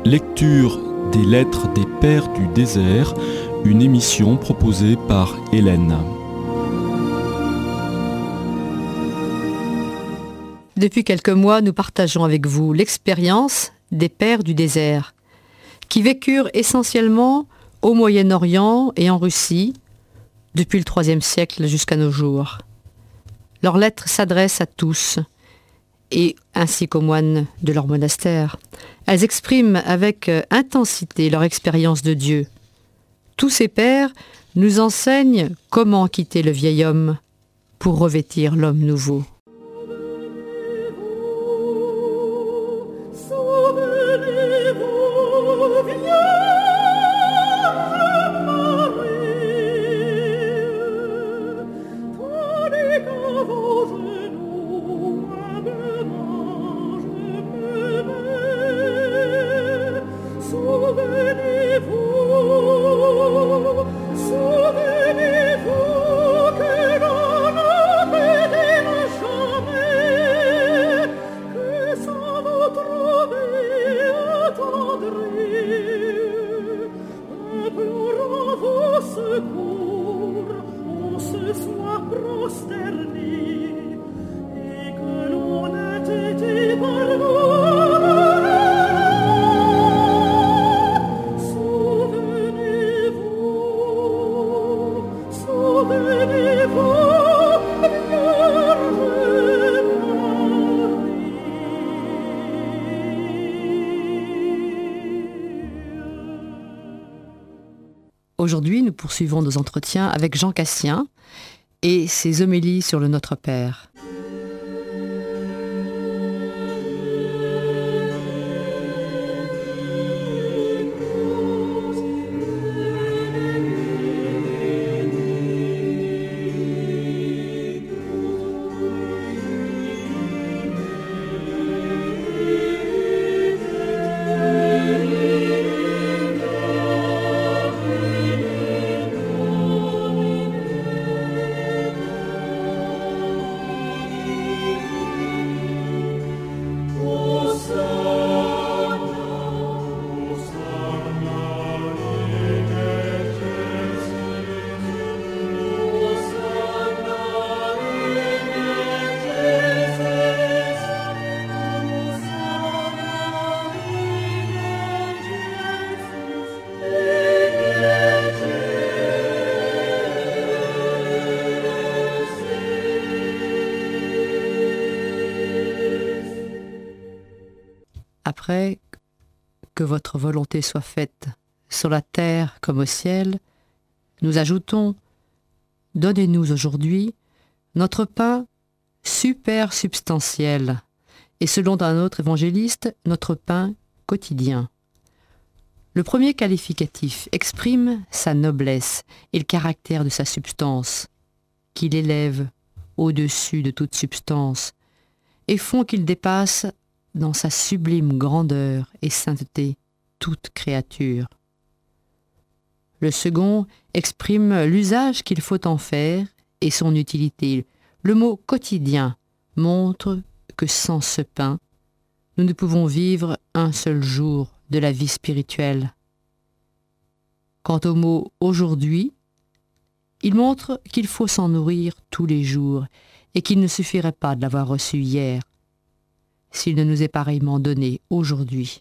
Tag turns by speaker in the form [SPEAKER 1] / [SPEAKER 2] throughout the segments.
[SPEAKER 1] Lecture des lettres des Pères du désert, une émission proposée par Hélène.
[SPEAKER 2] Depuis quelques mois, nous partageons avec vous l'expérience des Pères du désert, qui vécurent essentiellement au Moyen-Orient et en Russie, depuis le IIIe siècle jusqu'à nos jours. Leurs lettres s'adressent à tous, et ainsi qu'aux moines de leur monastère. Elles expriment avec intensité leur expérience de Dieu. Tous ces pères nous enseignent comment quitter le vieil homme pour revêtir l'homme nouveau. Aujourd'hui, nous poursuivons nos entretiens avec Jean Cassien et ses homélies sur le Notre Père. Après que votre volonté soit faite sur la terre comme au ciel, nous ajoutons « Donnez-nous aujourd'hui notre pain supersubstantiel et selon un autre évangéliste, notre pain quotidien ». Le premier qualificatif exprime sa noblesse et le caractère de sa substance, qui l'élève au-dessus de toute substance et font qu'il dépasse dans sa sublime grandeur et sainteté toute créature. Le second exprime l'usage qu'il faut en faire et son utilité. Le mot quotidien montre que sans ce pain, nous ne pouvons vivre un seul jour de la vie spirituelle. Quant au mot aujourd'hui, il montre qu'il faut s'en nourrir tous les jours et qu'il ne suffirait pas de l'avoir reçu hier, s'il ne nous est pareillement donné aujourd'hui.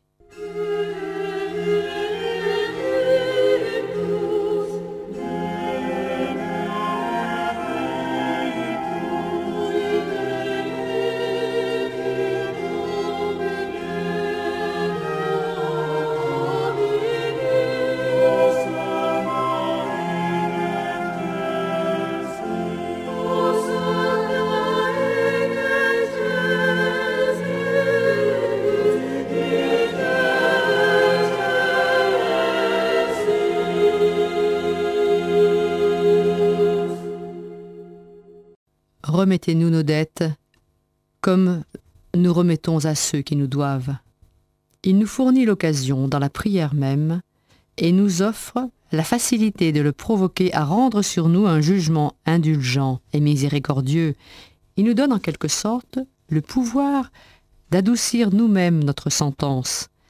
[SPEAKER 2] Remettez-nous nos dettes comme nous remettons à ceux qui nous doivent. Il nous fournit l'occasion dans la prière même et nous offre la facilité de le provoquer à rendre sur nous un jugement indulgent et miséricordieux. Il nous donne en quelque sorte le pouvoir d'adoucir nous-mêmes notre sentence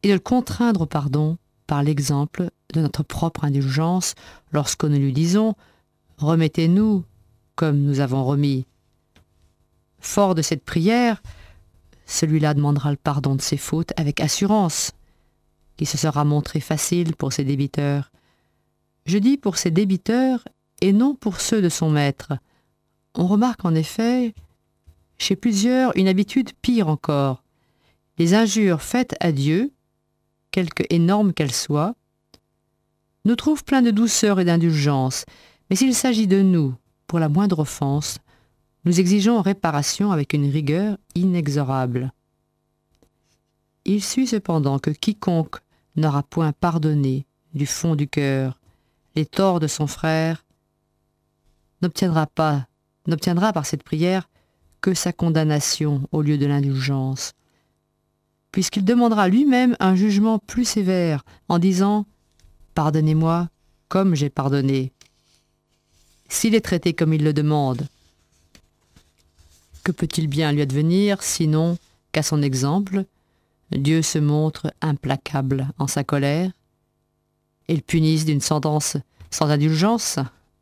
[SPEAKER 2] et de le contraindre au pardon par l'exemple de notre propre indulgence lorsque nous lui disons « Remettez-nous comme nous avons remis ». Fort de cette prière, celui-là demandera le pardon de ses fautes avec assurance, qui se sera montré facile pour ses débiteurs. Je dis pour ses débiteurs et non pour ceux de son maître. On remarque en effet chez plusieurs une habitude pire encore. Les injures faites à Dieu, quelque énormes qu'elles soient, nous trouvent pleins de douceur et d'indulgence, mais s'il s'agit de nous, pour la moindre offense, nous exigeons réparation avec une rigueur inexorable. Il suit cependant que quiconque n'aura point pardonné du fond du cœur les torts de son frère n'obtiendra par cette prière que sa condamnation au lieu de l'indulgence, puisqu'il demandera lui-même un jugement plus sévère en disant « Pardonnez-moi comme j'ai pardonné ». S'il est traité comme il le demande, que peut-il bien lui advenir, sinon qu'à son exemple, Dieu se montre implacable en sa colère et le punisse d'une sentence sans indulgence?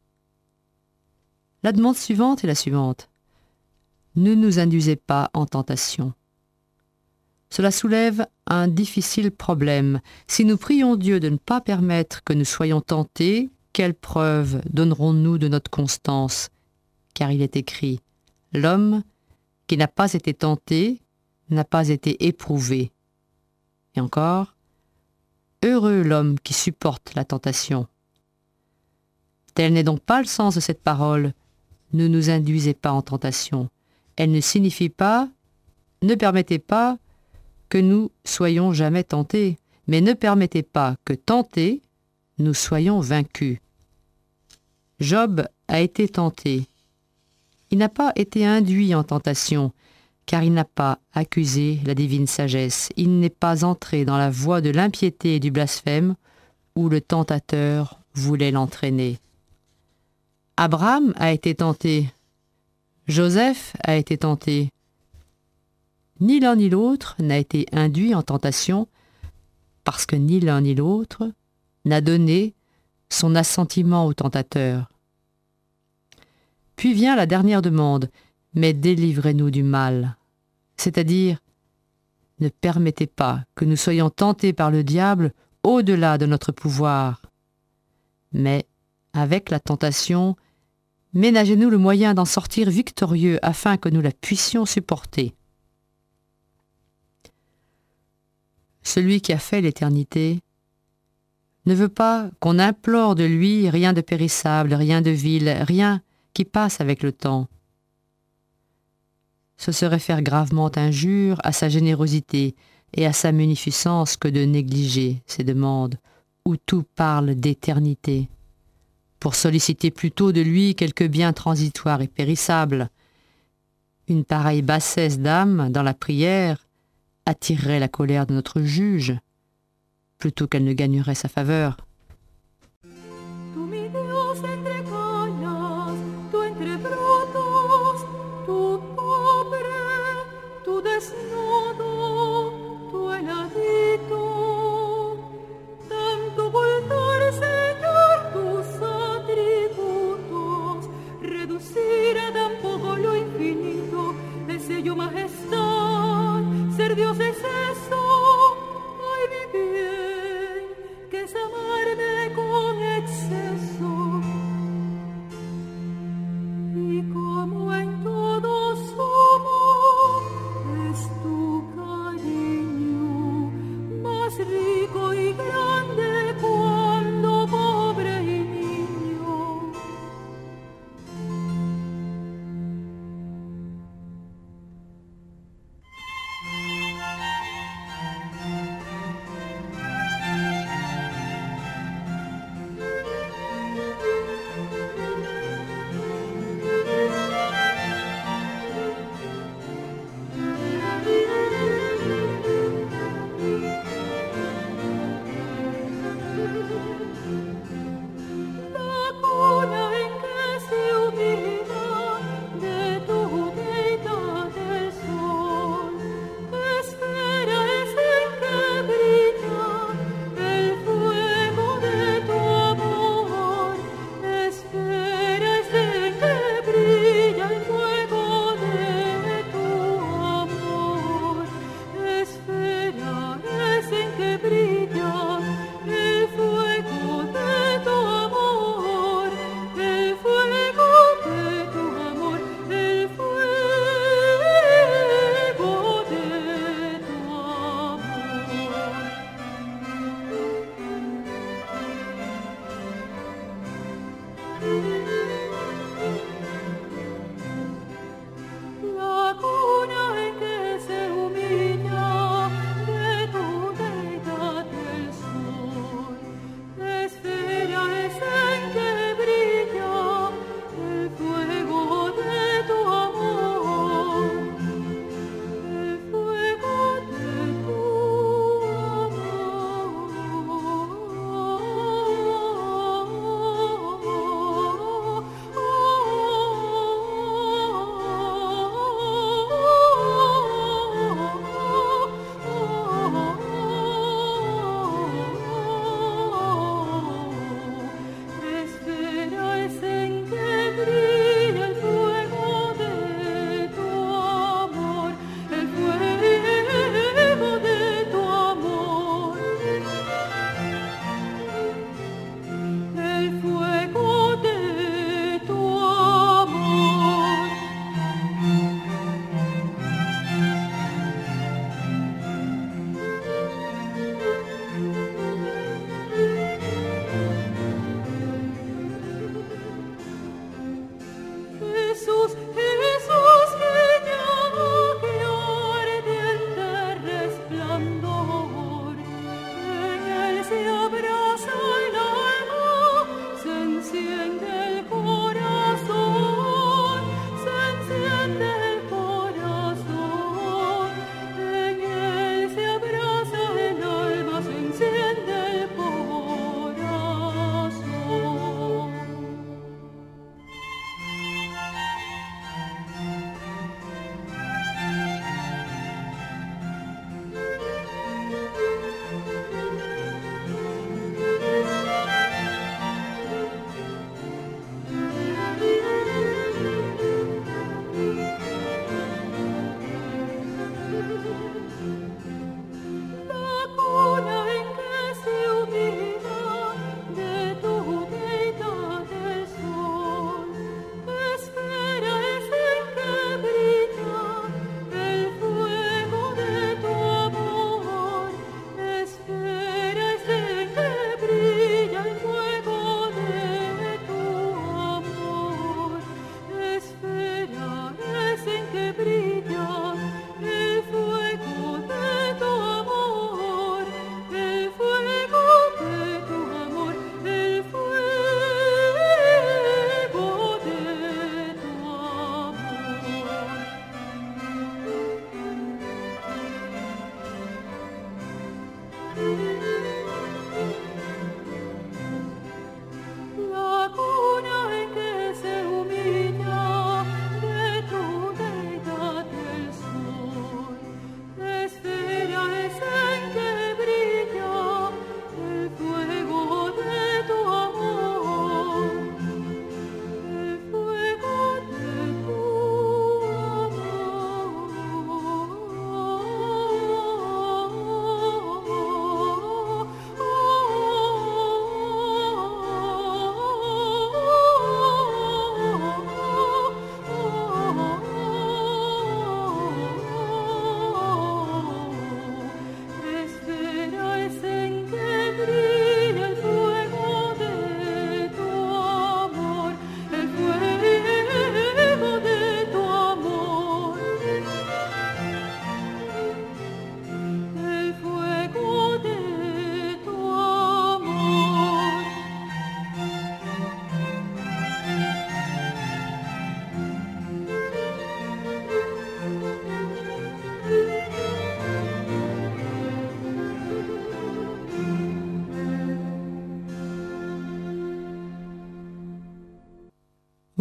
[SPEAKER 2] La demande suivante est la suivante. Ne nous induisez pas en tentation. Cela soulève un difficile problème. Si nous prions Dieu de ne pas permettre que nous soyons tentés, quelle preuve donnerons-nous de notre constance? Car il est écrit, l'homme qui n'a pas été tenté n'a pas été éprouvé. Et encore, heureux l'homme qui supporte la tentation. Tel n'est donc pas le sens de cette parole. Ne nous induisez pas en tentation. Elle ne signifie pas, ne permettez pas que nous soyons jamais tentés, mais ne permettez pas que tentés, nous soyons vaincus. Job a été tenté. Il n'a pas été induit en tentation, car il n'a pas accusé la divine sagesse. Il n'est pas entré dans la voie de l'impiété et du blasphème, où le tentateur voulait l'entraîner. Abraham a été tenté. Joseph a été tenté. Ni l'un ni l'autre n'a été induit en tentation, parce que ni l'un ni l'autre n'a donné son assentiment au tentateur. Puis vient la dernière demande, mais délivrez-nous du mal, c'est-à-dire ne permettez pas que nous soyons tentés par le diable au-delà de notre pouvoir. Mais avec la tentation, ménagez-nous le moyen d'en sortir victorieux afin que nous la puissions supporter. Celui qui a fait l'éternité ne veut pas qu'on implore de lui rien de périssable, rien de vil, rien qui passe avec le temps. Ce serait faire gravement injure à sa générosité et à sa munificence que de négliger ces demandes, où tout parle d'éternité, pour solliciter plutôt de lui quelque bien transitoire et périssable. Une pareille bassesse d'âme dans la prière attirerait la colère de notre juge, plutôt qu'elle ne gagnerait sa faveur.
[SPEAKER 3] Dios es eso, ay mi bien, que es amar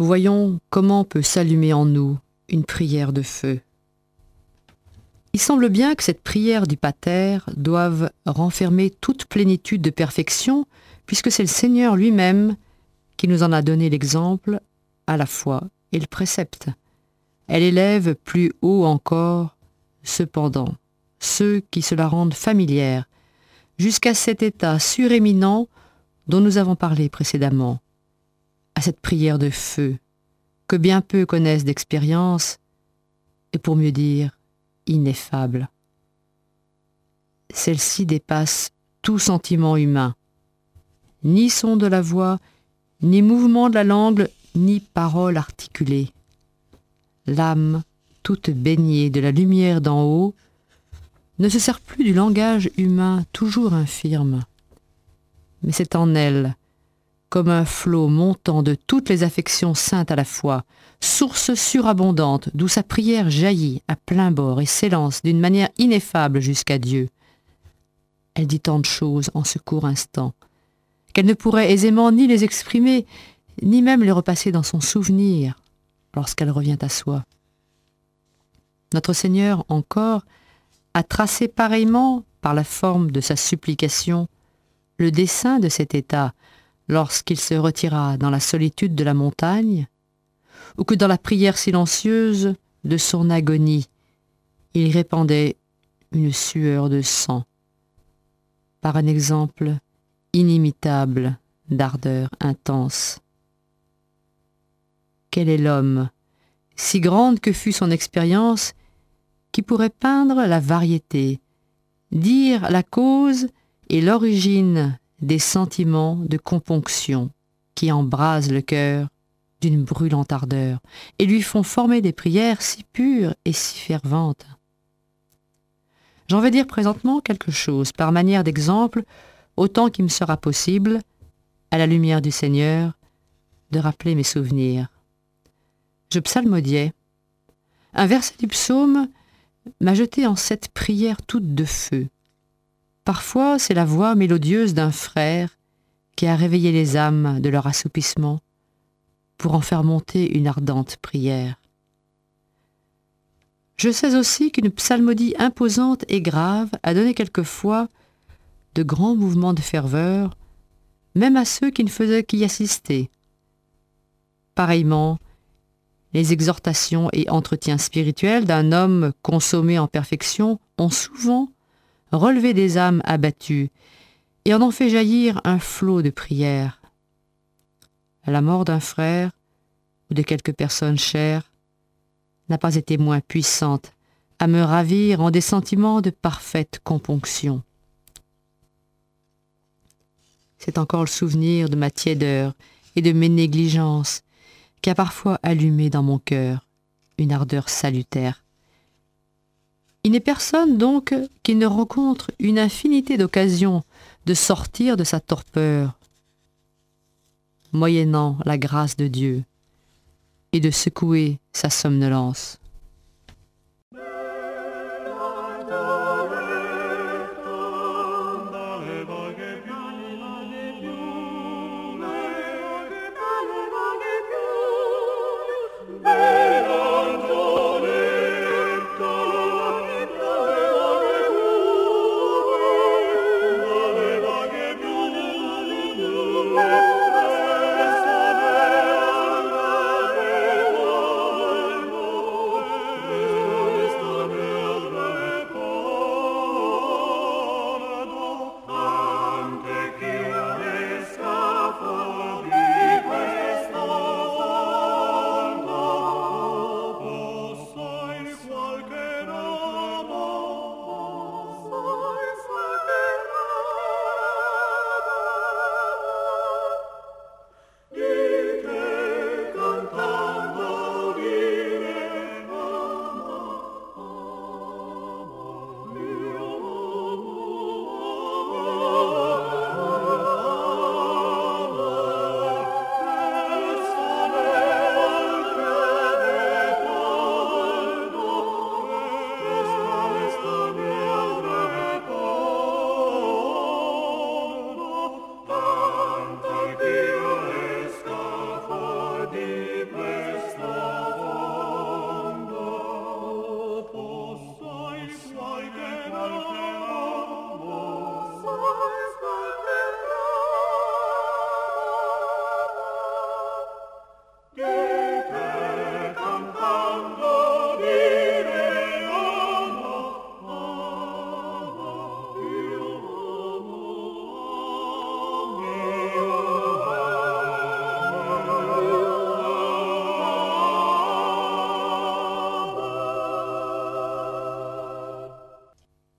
[SPEAKER 2] voyons comment peut s'allumer en nous une prière de feu. Il semble bien que cette prière du Pater doive renfermer toute plénitude de perfection, puisque c'est le Seigneur lui-même qui nous en a donné l'exemple, à la foi et le précepte. Elle élève plus haut encore, cependant, ceux qui se la rendent familière, jusqu'à cet état suréminent dont nous avons parlé précédemment, à cette prière de feu, que bien peu connaissent d'expérience, et pour mieux dire, ineffable. Celle-ci dépasse tout sentiment humain. Ni son de la voix, ni mouvement de la langue, ni parole articulée. L'âme, toute baignée de la lumière d'en haut, ne se sert plus du langage humain toujours infirme. Mais c'est en elle, comme un flot montant de toutes les affections saintes à la fois, source surabondante d'où sa prière jaillit à plein bord et s'élance d'une manière ineffable jusqu'à Dieu. Elle dit tant de choses en ce court instant, qu'elle ne pourrait aisément ni les exprimer, ni même les repasser dans son souvenir lorsqu'elle revient à soi. Notre Seigneur, encore, a tracé pareillement, par la forme de sa supplication, le dessein de cet état lorsqu'il se retira dans la solitude de la montagne, ou que dans la prière silencieuse de son agonie, il répandait une sueur de sang, par un exemple inimitable d'ardeur intense. Quel est l'homme, si grande que fût son expérience, qui pourrait peindre la variété, dire la cause et l'origine des sentiments de componction qui embrasent le cœur d'une brûlante ardeur et lui font former des prières si pures et si ferventes. J'en vais dire présentement quelque chose, par manière d'exemple, autant qu'il me sera possible, à la lumière du Seigneur, de rappeler mes souvenirs. Je psalmodiais. Un verset du psaume m'a jeté en cette prière toute de feu. Parfois, c'est la voix mélodieuse d'un frère qui a réveillé les âmes de leur assoupissement pour en faire monter une ardente prière. Je sais aussi qu'une psalmodie imposante et grave a donné quelquefois de grands mouvements de ferveur, même à ceux qui ne faisaient qu'y assister. Pareillement, les exhortations et entretiens spirituels d'un homme consommé en perfection ont souvent relevé des âmes abattues et en ont fait jaillir un flot de prières. La mort d'un frère ou de quelques personnes chères n'a pas été moins puissante à me ravir en des sentiments de parfaite componction. C'est encore le souvenir de ma tiédeur et de mes négligences qui a parfois allumé dans mon cœur une ardeur salutaire. Il n'est personne donc qui ne rencontre une infinité d'occasions de sortir de sa torpeur, moyennant la grâce de Dieu, et de secouer sa somnolence.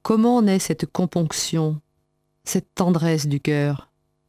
[SPEAKER 2] Comment naît cette componction, cette tendresse du cœur?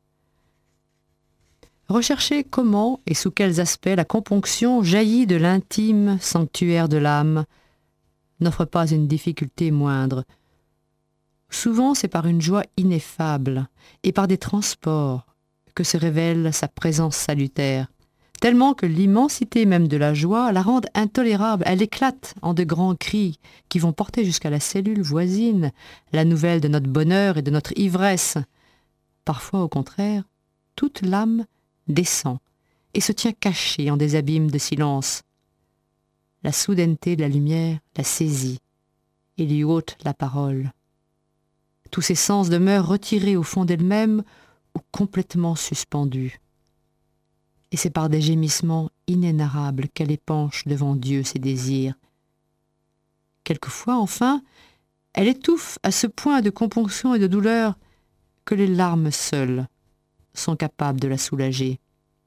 [SPEAKER 2] Recherchez comment et sous quels aspects la componction jaillit de l'intime sanctuaire de l'âme n'offre pas une difficulté moindre. Souvent c'est par une joie ineffable et par des transports que se révèle sa présence salutaire, tellement que l'immensité même de la joie la rend intolérable. Elle éclate en de grands cris qui vont porter jusqu'à la cellule voisine la nouvelle de notre bonheur et de notre ivresse. Parfois, au contraire, toute l'âme descend et se tient cachée en des abîmes de silence. La soudaineté de la lumière la saisit et lui ôte la parole. Tous ses sens demeurent retirés au fond d'elle-même ou complètement suspendus. Et c'est par des gémissements inénarrables qu'elle épanche devant Dieu ses désirs. Quelquefois, enfin, elle étouffe à ce point de componction et de douleur que les larmes seules sont capables de la soulager.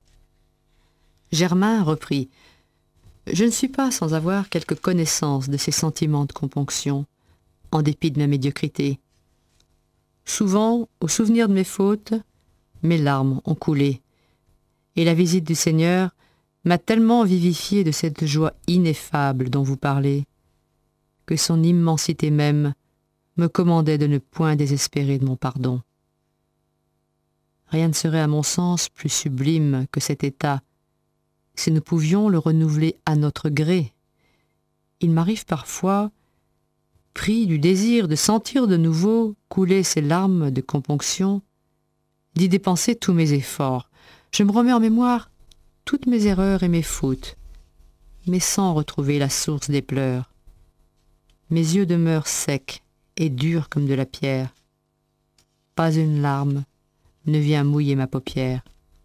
[SPEAKER 2] Germain reprit. Je ne suis pas sans avoir quelque connaissance de ces sentiments de componction, en dépit de ma médiocrité. Souvent, au souvenir de mes fautes, mes larmes ont coulé, et la visite du Seigneur m'a tellement vivifié de cette joie ineffable dont vous parlez, que son immensité même me commandait de ne point désespérer de mon pardon. Rien ne serait à mon sens plus sublime que cet état, si nous pouvions le renouveler à notre gré. Il m'arrive parfois, pris du désir de sentir de nouveau couler ces larmes de componction, d'y dépenser tous mes efforts. Je me remets en mémoire toutes mes erreurs et mes fautes, mais sans retrouver la source des pleurs. Mes yeux demeurent secs et durs comme de la pierre. Pas une larme ne vient mouiller ma paupière.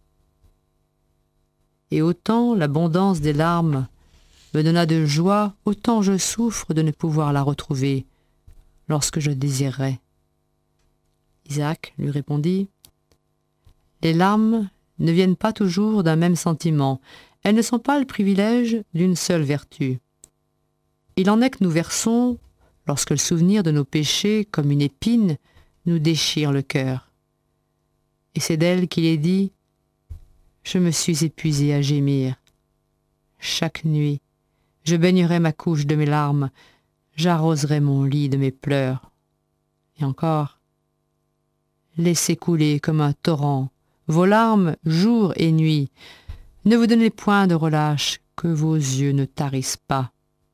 [SPEAKER 2] Et autant l'abondance des larmes me donna de joie, autant je souffre de ne pouvoir la retrouver lorsque je désirerais. Isaac lui répondit, « Les larmes ne viennent pas toujours d'un même sentiment, elles ne sont pas le privilège d'une seule vertu. Il en est que nous versons lorsque le souvenir de nos péchés, comme une épine, nous déchire le cœur. Et c'est d'elle qu'il est dit, « Je me suis épuisé à gémir. Chaque nuit, je baignerai ma couche de mes larmes, j'arroserai mon lit de mes pleurs. » Et encore, « Laissez couler comme un torrent vos larmes jour et nuit. Ne vous donnez point de relâche, que vos yeux ne tarissent pas. »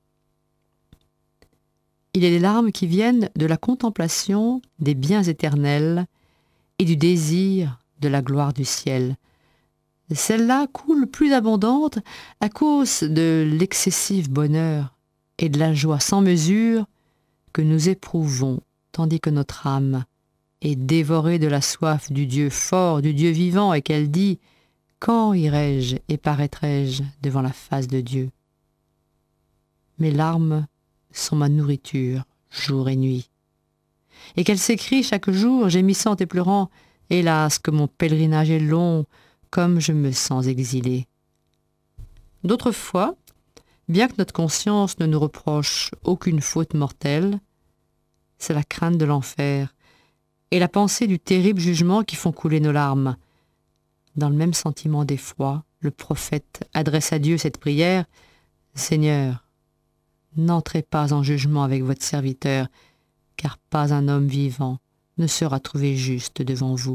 [SPEAKER 2] Il est les larmes qui viennent de la contemplation des biens éternels et du désir de la gloire du ciel. Celles-là coulent plus abondantes à cause de l'excessif bonheur et de la joie sans mesure que nous éprouvons, tandis que notre âme est dévorée de la soif du Dieu fort, du Dieu vivant, et qu'elle dit « Quand irai-je et paraîtrai-je devant la face de Dieu ?» Mes larmes sont ma nourriture, jour et nuit. Et qu'elle s'écrie chaque jour, gémissante et pleurant, « Hélas, que mon pèlerinage est long, comme je me sens exilée. » D'autres fois, bien que notre conscience ne nous reproche aucune faute mortelle, c'est la crainte de l'enfer et la pensée du terrible jugement qui font couler nos larmes. Dans le même sentiment d'effroi, le prophète adresse à Dieu cette prière, « Seigneur, n'entrez pas en jugement avec votre serviteur, car pas un homme vivant ne sera trouvé juste devant vous. »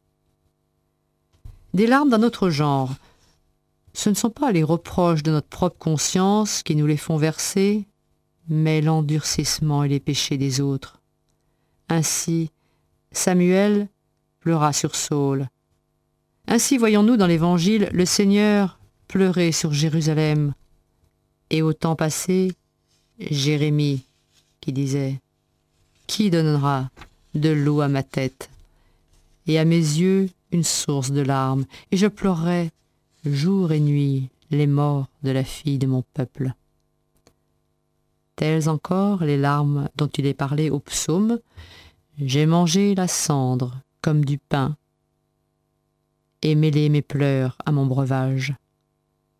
[SPEAKER 2] Des larmes d'un autre genre, ce ne sont pas les reproches de notre propre conscience qui nous les font verser, mais l'endurcissement et les péchés des autres. Ainsi, Samuel pleura sur Saul. Ainsi voyons-nous dans l'Évangile le Seigneur pleurer sur Jérusalem. Et au temps passé, Jérémie qui disait « Qui donnera de l'eau à ma tête et à mes yeux une source de larmes, et je pleurerai jour et nuit les morts de la fille de mon peuple. » Telles encore les larmes dont il est parlé au psaume, « J'ai mangé la cendre comme du pain, et mêlé mes pleurs à mon breuvage. »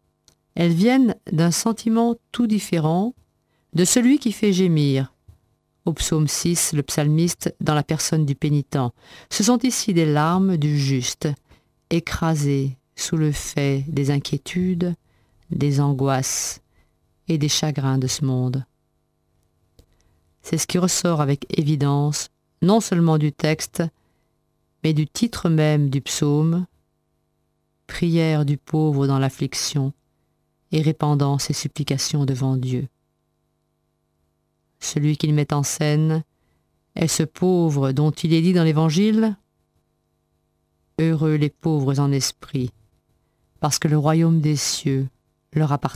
[SPEAKER 2] Elles viennent d'un sentiment tout différent de celui qui fait gémir, Au psaume 6, le psalmiste dans la personne du pénitent. Ce sont ici des larmes du juste, écrasées sous le fait des inquiétudes, des angoisses et des chagrins de ce monde. C'est ce qui ressort avec évidence, non seulement du texte, mais du titre même du psaume, prière du pauvre dans l'affliction et répandant ses supplications devant Dieu. Celui qu'il met en scène est ce pauvre dont il est dit dans l'Évangile « Heureux les pauvres en esprit, parce que le royaume des cieux leur appartient. »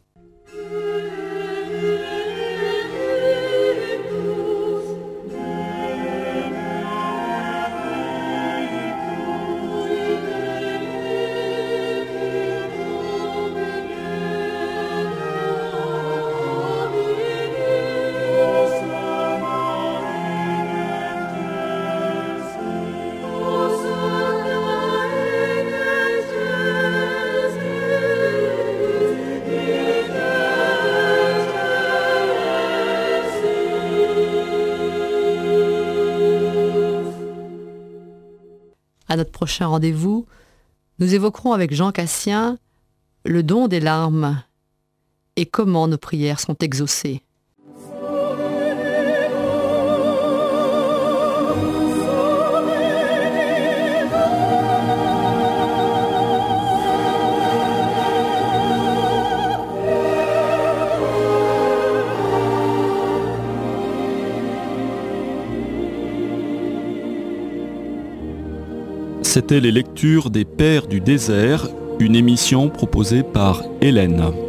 [SPEAKER 2] À notre prochain rendez-vous, nous évoquerons avec Jean Cassien le don des larmes et comment nos prières sont exaucées.
[SPEAKER 1] C'était les lectures des Pères du désert, une émission proposée par Hélène.